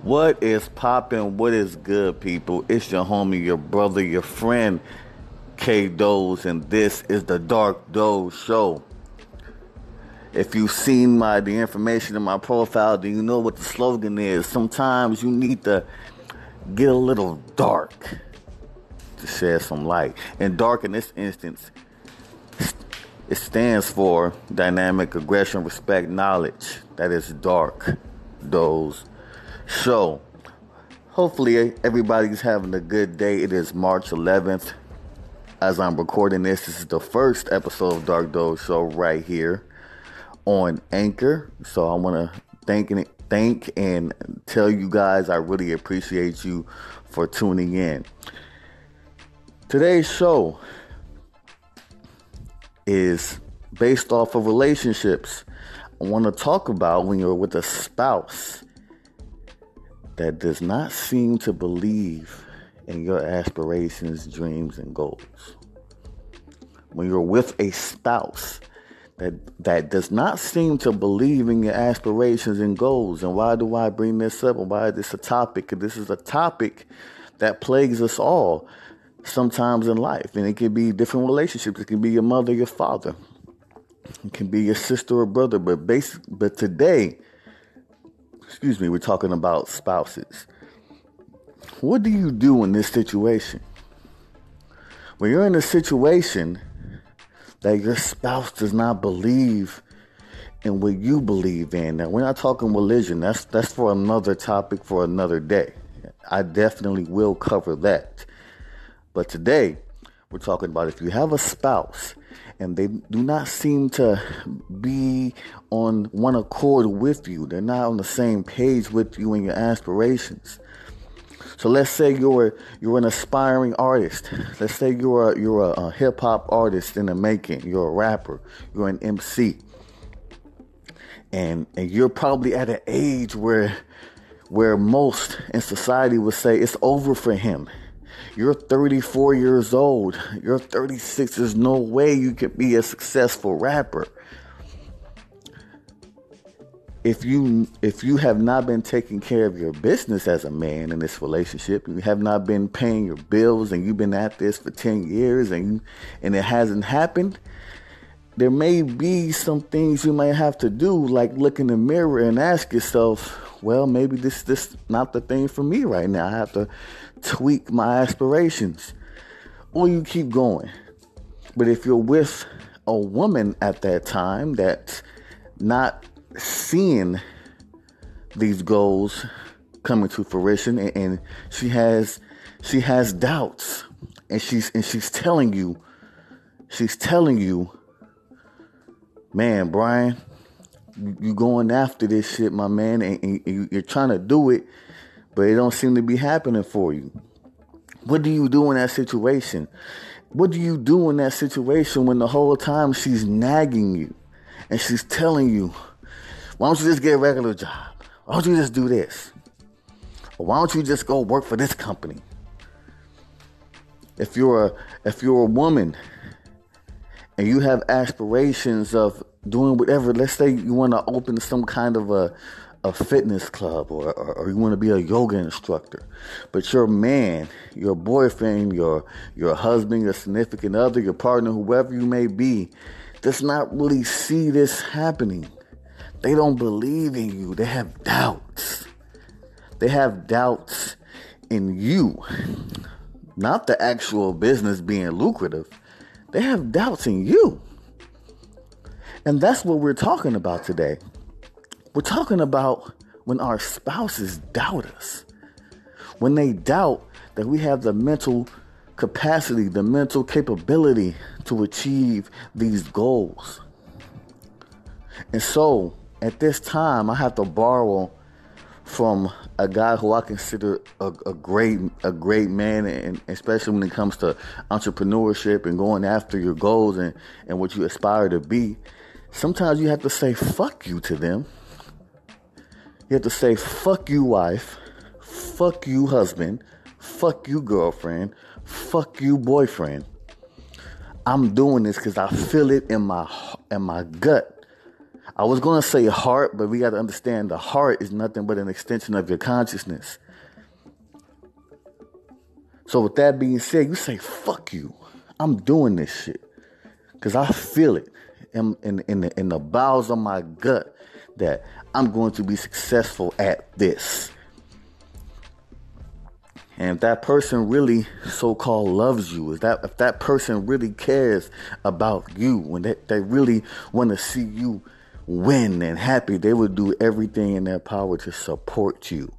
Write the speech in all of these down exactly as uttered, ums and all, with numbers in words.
What is poppin'? What is good, people? It's your homie, your brother, your friend, K Doze, and this is the Dark Doze Show. If you've seen my the information in my profile, then you know what the slogan is. Sometimes you need to get a little dark to shed some light. And dark in this instance, it stands for dynamic aggression, respect, knowledge. That is Dark Doze Show. Hopefully everybody's having a good day. It is March eleventh. As I'm recording this, this is the first episode of Dark Doze Show right here on Anchor. So I want to thank and thank and tell you guys I really appreciate you for tuning in. Today's show is based off of relationships. I want to talk about when you're with a spouse that does not seem to believe in your aspirations, dreams, and goals. When you're with a spouse that that does not seem to believe in your aspirations and goals. And why do I bring this up? And why is this a topic? Because this is a topic that plagues us all sometimes in life. And it can be different relationships. It can be your mother, your father. It can be your sister or brother. But basic, but today, excuse me, we're talking about spouses. What do you do in this situation? When you're in a situation that your spouse does not believe in what you believe in. Now, we're not talking religion. That's that's for another topic for another day. I definitely will cover that. But today, we're talking about if you have a spouse and they do not seem to be on one accord with you. They're not on the same page with you and your aspirations. So let's say you're you're an aspiring artist. Let's say you're a, you're a, a hip hop artist in the making. You're a rapper. You're an M C. And and you're probably at an age where where most in society would say it's over for him. You're thirty-four years old. You're thirty-six. There's no way you could be a successful rapper. If you if you have not been taking care of your business as a man in this relationship, you have not been paying your bills, and you've been at this for ten years, and you, and it hasn't happened, there may be some things you might have to do, like look in the mirror and ask yourself, well, maybe this this not the thing for me right now. I have to tweak my aspirations, or you keep going. But if you're with a woman at that time that's not seeing these goals coming to fruition, and, and she has she has doubts, and she's and she's telling you she's telling you man, Brian, you, you going after this shit, my man, and, and you, you're trying to do it, but it don't seem to be happening for you. What do you do in that situation? What do you do in that situation when the whole time she's nagging you and she's telling you, why don't you just get a regular job? Why don't you just do this? Or why don't you just go work for this company? If you're a, if you're a woman and you have aspirations of doing whatever, let's say you want to open some kind of a, a fitness club, or, or, or you want to be a yoga instructor, but your man, your boyfriend, your your husband, your significant other, your partner, whoever you may be, does not really see this happening. They don't believe in you. They have doubts. They have doubts in you. Not the actual business being lucrative. They have doubts in you. And that's what we're talking about today. We're talking about when our spouses doubt us. When they doubt that we have the mental capacity, the mental capability to achieve these goals. And so, at this time, I have to borrow from a guy who I consider a, a great a great man, and especially when it comes to entrepreneurship and going after your goals and, and what you aspire to be. Sometimes you have to say fuck you to them. You have to say fuck you, wife, fuck you, husband, fuck you, girlfriend, fuck you, boyfriend. I'm doing this because I feel it in my in my gut. I was going to say heart, but we got to understand the heart is nothing but an extension of your consciousness. So with that being said, you say, fuck you. I'm doing this shit. Because I feel it in, in, in, the, in the bowels of my gut that I'm going to be successful at this. And if that person really so-called loves you, is that if that person really cares about you, when they, they really want to see you win and happy, they would do everything in their power to support you.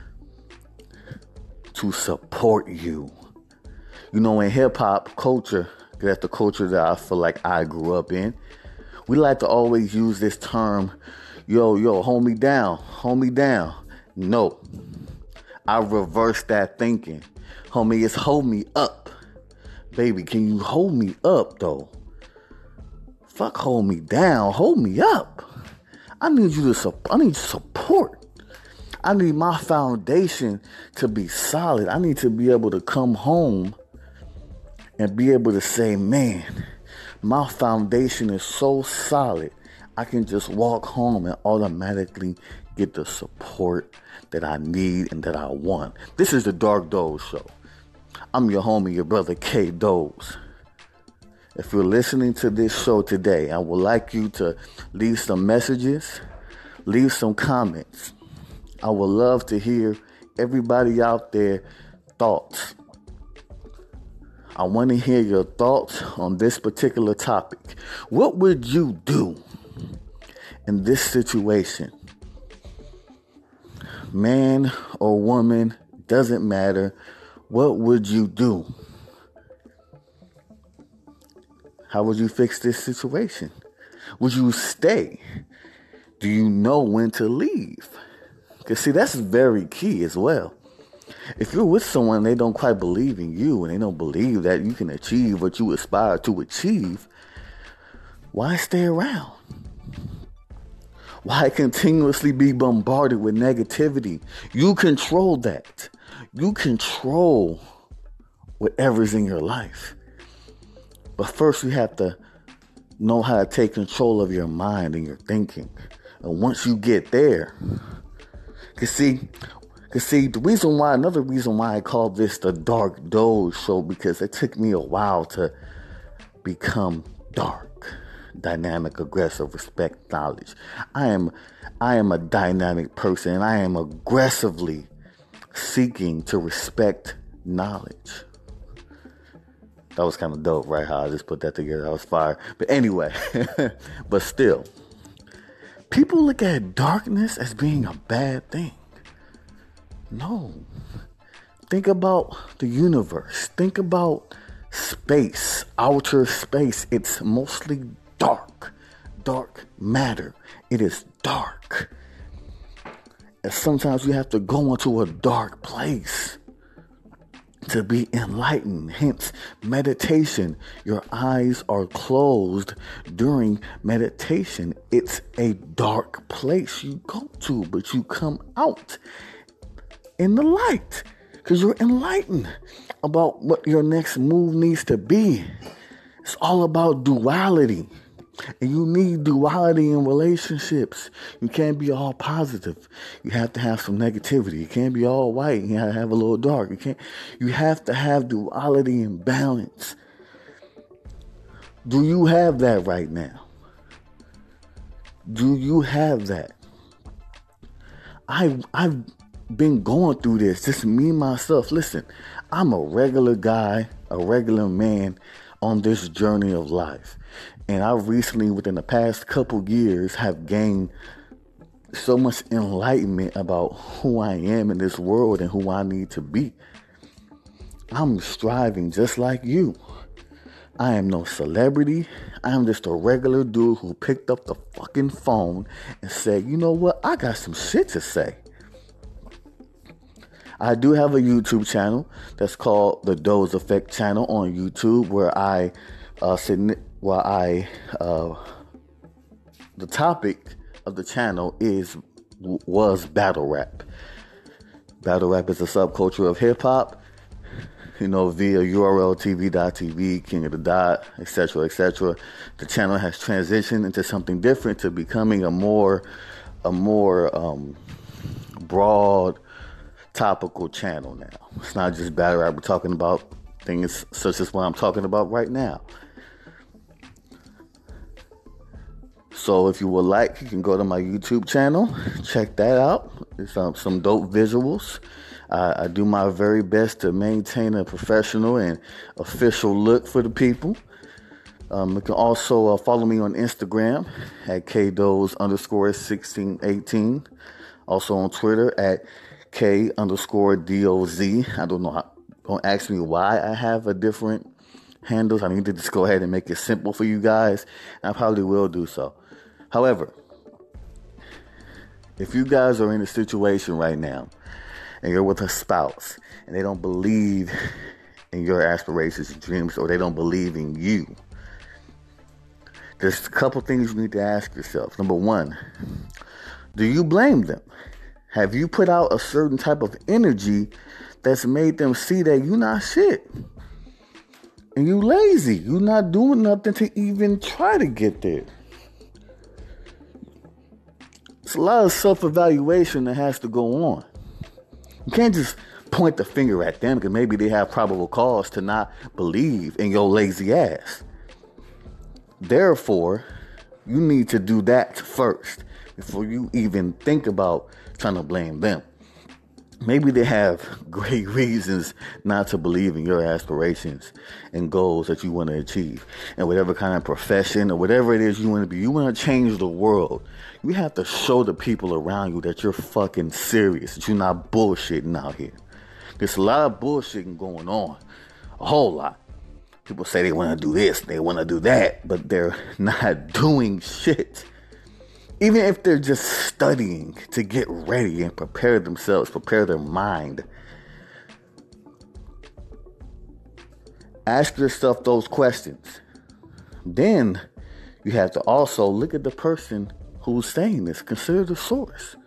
To support you. You know, in hip-hop culture, that's the culture that I feel like I grew up in, we like to always use this term, yo, yo, hold me down, hold me down. No. I reverse that thinking. Homie, it's hold me up. Baby, can you hold me up, though? Fuck hold me down. Hold me up. I need you to support. I need support. I need my foundation to be solid. I need to be able to come home and be able to say, man, my foundation is so solid. I can just walk home and automatically get the support that I need and that I want. This is the Dark Doze Show. I'm your homie, your brother K Doze. If you're listening to this show today, I would like you to leave some messages, leave some comments. I would love to hear everybody out there thoughts. I want to hear your thoughts on this particular topic. What would you do in this situation? Man or woman, doesn't matter. What would you do? How would you fix this situation? Would you stay? Do you know when to leave? Because, see, that's very key as well. If you're with someone and they don't quite believe in you and they don't believe that you can achieve what you aspire to achieve, why stay around? Why continuously be bombarded with negativity? You control that. You control whatever's in your life. But first you have to know how to take control of your mind and your thinking. And once you get there, cause see, cause see, the reason why, another reason why I call this the Dark Doze Show, because it took me a while to become dark, dynamic, aggressive, respect, knowledge. I am, I am a dynamic person, and I am aggressively seeking to respect knowledge. That was kind of dope, right? How I just put that together. I was fired. But anyway, but still, people look at darkness as being a bad thing. No. Think about the universe. Think about space, outer space. It's mostly dark. Dark matter. It is dark. And sometimes you have to go into a dark place to be enlightened. Hence, meditation. Your eyes are closed during meditation. It's a dark place you go to, but you come out in the light because you're enlightened about what your next move needs to be. It's all about duality. And you need duality in relationships. You can't be all positive. You have to have some negativity. You can't be all white. You have to have a little dark. You can't. You have to have duality and balance. Do you have that right now? Do you have that? I I've been going through this. Just me myself. Listen, I'm a regular guy, a regular man on this journey of life. And I recently, within the past couple years, have gained so much enlightenment about who I am in this world and who I need to be. I'm striving just like you. I am no celebrity. I am just a regular dude who picked up the fucking phone and said, you know what? I got some shit to say. I do have a YouTube channel that's called the Doze Effect channel on YouTube, where I uh, sit. Well, I, uh, the topic of the channel is, was battle rap. Battle rap is a subculture of hip hop. you know, via U R L T V dot T V, King of the Dot, et cetera, et cetera. The channel has transitioned into something different, to becoming a more, a more um, broad, topical channel now. It's not just battle rap. We're talking about things such as what I'm talking about right now. So if you would like, you can go to my YouTube channel, check that out. It's um, some dope visuals. Uh, I do my very best to maintain a professional and official look for the people. Um, you can also uh, follow me on Instagram at kdos underscore sixteen eighteen. Also on Twitter at k underscore doz. I don't know how, don't ask me why I have a different handles. I need to just go ahead and make it simple for you guys. And I probably will do so. However, if you guys are in a situation right now and you're with a spouse and they don't believe in your aspirations and dreams, or they don't believe in you, there's a couple things you need to ask yourself. Number one, do you blame them? Have you put out a certain type of energy that's made them see that you're not shit? And you lazy. You're not doing nothing to even try to get there. It's a lot of self-evaluation that has to go on. You can't just point the finger at them because maybe they have probable cause to not believe in your lazy ass. Therefore, you need to do that first before you even think about trying to blame them. Maybe they have great reasons not to believe in your aspirations and goals that you want to achieve. And whatever kind of profession or whatever it is you want to be, you want to change the world. You have to show the people around you that you're fucking serious, that you're not bullshitting out here. There's a lot of bullshitting going on. A whole lot. People say they want to do this, they want to do that, but they're not doing shit. Even if they're just studying to get ready and prepare themselves, prepare their mind. Ask yourself those questions. Then you have to also look at the person who's saying this. Consider the source.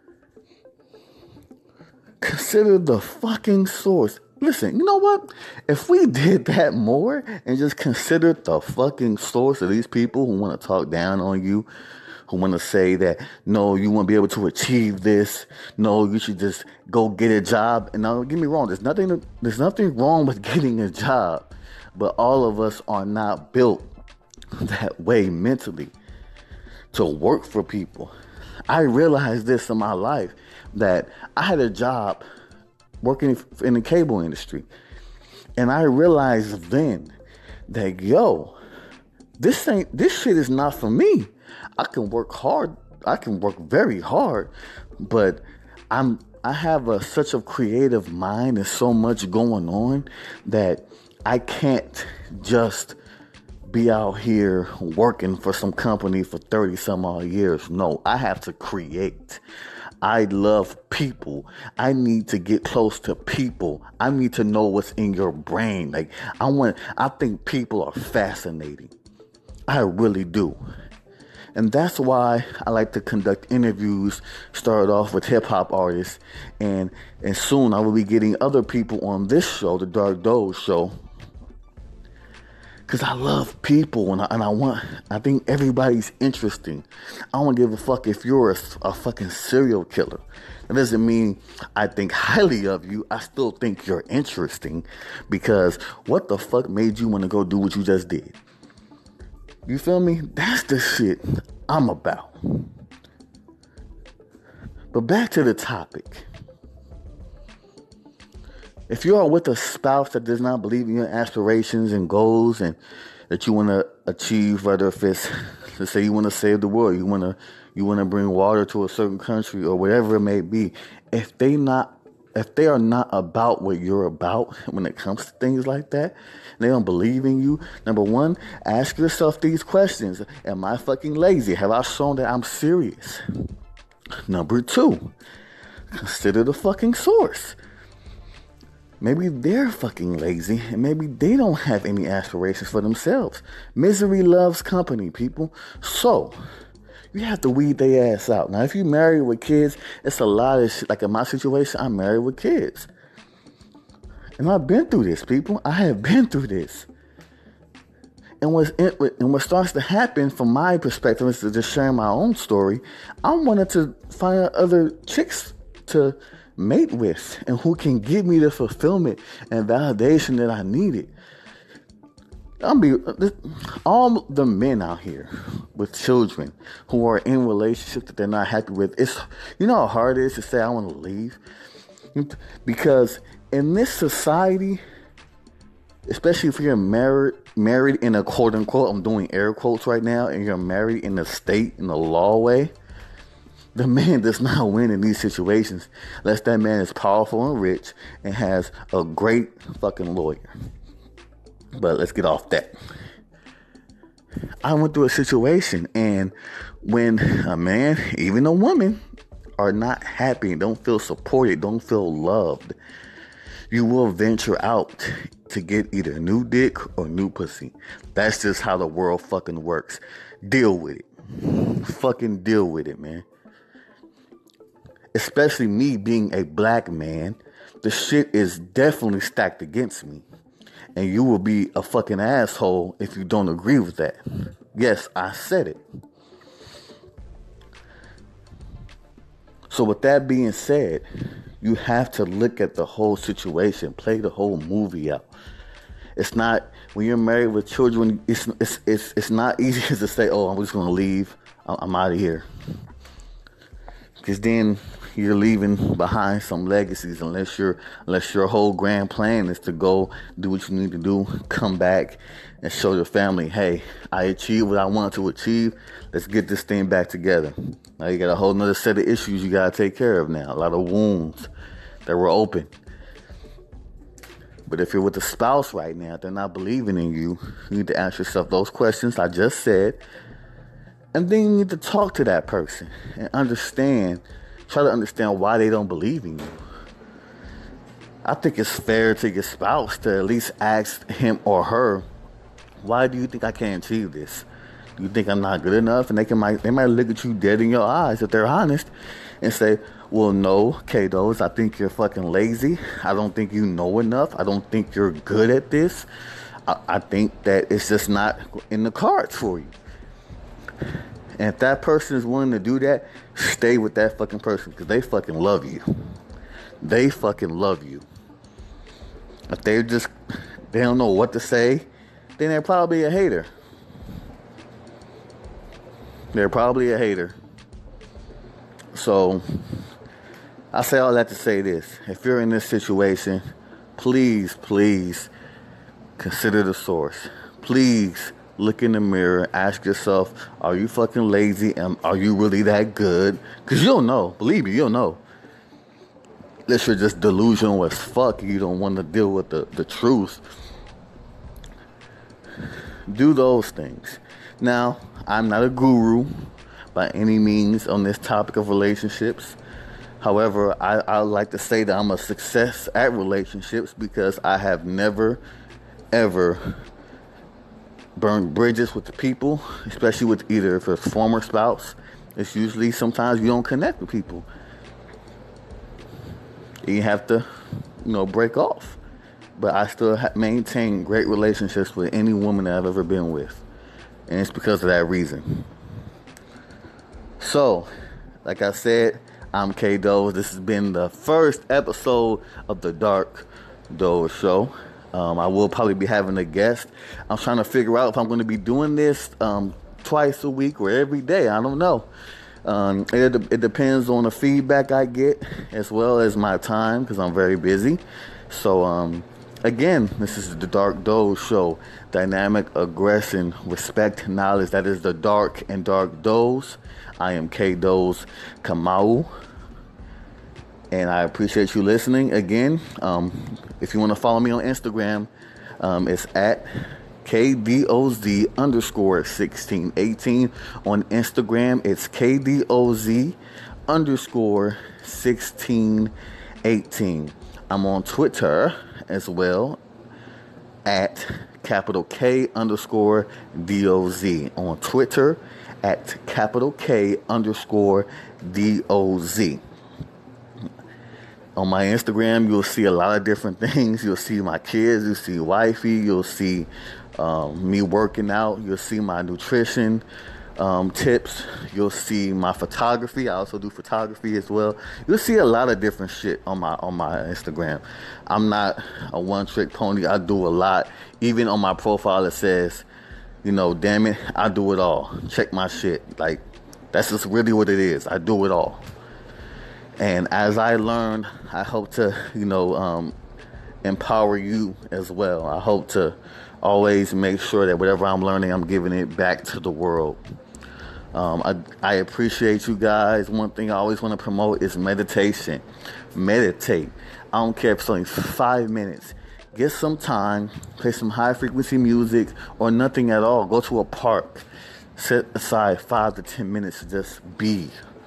Consider the fucking source. Listen, you know what? If we did that more and just considered the fucking source of these people who want to talk down on you, who want to say that, no, you won't be able to achieve this. No, you should just go get a job. And now, don't get me wrong. There's nothing, there's nothing wrong with getting a job. But all of us are not built that way mentally to work for people. I realized this in my life, that I had a job working in the cable industry. And I realized then that, yo, this ain't, this shit is not for me. I can work hard. I can work very hard, but I'm, I have a, such a creative mind and so much going on that I can't just be out here working for some company for thirty some odd years. No, I have to create. I love people. I need to get close to people. I need to know what's in your brain. Like, I want, I think people are fascinating. I really do. And that's why I like to conduct interviews, start off with hip-hop artists, and and soon I will be getting other people on this show, the Dark Doze Show, because I love people, and I, and I want, I think everybody's interesting. I don't give a fuck if you're a, a fucking serial killer. That doesn't mean I think highly of you. I still think you're interesting, because what the fuck made you want to go do what you just did? You feel me? That's the shit I'm about. But back to the topic. If you are with a spouse that does not believe in your aspirations and goals and that you want to achieve, whether if it's, let's say you want to save the world, you want to you want to bring water to a certain country or whatever it may be, if they not if they are not about what you're about when it comes to things like that, and they don't believe in you, number one, ask yourself these questions. Am I fucking lazy? Have I shown that I'm serious? Number two, consider the fucking source. Maybe they're fucking lazy and maybe they don't have any aspirations for themselves. Misery loves company, people. So, you have to weed their ass out. Now, if you married with kids, it's a lot of shit. Like in my situation, I'm married with kids. And I've been through this, people. I have been through this. And what's in, and what starts to happen from my perspective is to just sharing my own story. I wanted to find other chicks to mate with and who can give me the fulfillment and validation that I needed. I'm be all the men out here with children who are in relationships that they're not happy with. It's, you know how hard it is to say I want to leave, because in this society, especially if you're married, married in a quote unquote, I'm doing air quotes right now, and you're married in the state, in the law way, the man does not win in these situations unless that man is powerful and rich and has a great fucking lawyer. But let's get off that. I went through a situation, and when a man, even a woman, are not happy, don't feel supported, don't feel loved, you will venture out to get either new dick or new pussy. That's just how the world fucking works. Deal with it. Fucking deal with it, man. Especially me being a black man, the shit is definitely stacked against me. And you will be a fucking asshole if you don't agree with that. Yes, I said it. So with that being said, you have to look at the whole situation, play the whole movie out. It's not, when you're married with children, it's it's it's, it's not easy to say, oh, I'm just going to leave. I'm out of here. Because then you're leaving behind some legacies unless you're unless your whole grand plan is to go do what you need to do, come back and show your family, hey, I achieved what I wanted to achieve. Let's get this thing back together. Now you got a whole nother set of issues you got to take care of now. A lot of wounds that were open. But if you're with a spouse right now, they're not believing in you, you need to ask yourself those questions I just said. And then you need to talk to that person and understand, try to understand why they don't believe in you. I think it's fair to your spouse to at least ask him or her, why do you think I can't achieve this? Do you think I'm not good enough? And they can might they might look at you dead in your eyes if they're honest and say, well, no, K-Dos, I think you're fucking lazy. I don't think you know enough. I don't think you're good at this. I, I think that it's just not in the cards for you. And if that person is willing to do that, stay with that fucking person because they fucking love you. They fucking love you. If they just, they don't know what to say, then they're probably a hater. They're probably a hater. So, I say all that to say this. If you're in this situation, please, please consider the source. Please look in the mirror, ask yourself, are you fucking lazy? And are you really that good? Because you'll know. Believe me, you'll know. Unless you're just delusional as fuck, you don't want to deal with the, the truth. Do those things. Now, I'm not a guru by any means on this topic of relationships. However, I, I like to say that I'm a success at relationships because I have never, ever burned bridges with the people, especially with either if it's a former spouse. It's usually sometimes you don't connect with people. You have to, you know, break off. But I still ha- maintain great relationships with any woman that I've ever been with. And it's because of that reason. So, like I said, I'm K-Doze. This has been the first episode of the Dark Doze Show. Um, I will probably be having a guest. I'm trying to figure out if I'm going to be doing this um, twice a week or every day. I don't know. Um, it, it depends on the feedback I get as well as my time because I'm very busy. So, um, again, this is the Dark Doze Show. Dynamic aggression, respect, knowledge. That is the Dark and Dark Doze. I am K-Doze Kamau. And I appreciate you listening. Again, um, if you want to follow me on Instagram, um, it's at K D O Z underscore sixteen eighteen. On Instagram, it's K D O Z underscore sixteen eighteen. I'm on Twitter as well at capital K underscore D O Z. On Twitter at capital K underscore D O Z. On my Instagram, you'll see a lot of different things. You'll see my kids, you'll see wifey, you'll see um, me working out, you'll see my nutrition um, tips, you'll see my photography. I also do photography as well. You'll see a lot of different shit on my on my Instagram. I'm not a one-trick pony. I do a lot. Even on my profile, it says, you know, damn it, I do it all. Check my shit. Like, that's just really what it is. I do it all. And as I learn, I hope to, you know, um, empower you as well. I hope to always make sure that whatever I'm learning, I'm giving it back to the world. Um, I, I appreciate you guys. One thing I always want to promote is meditation. Meditate. I don't care if it's only five minutes. Get some time, play some high frequency music or nothing at all. Go to a park. Set aside five to ten minutes to just be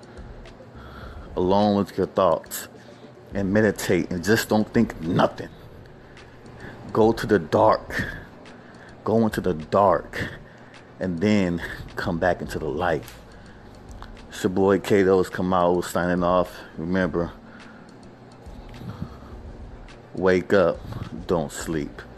alone with your thoughts and meditate and just don't think nothing. Go to the dark. Go into the dark and then come back into the light. It's your boy Kato's Kamau signing off. Remember, wake up, don't sleep.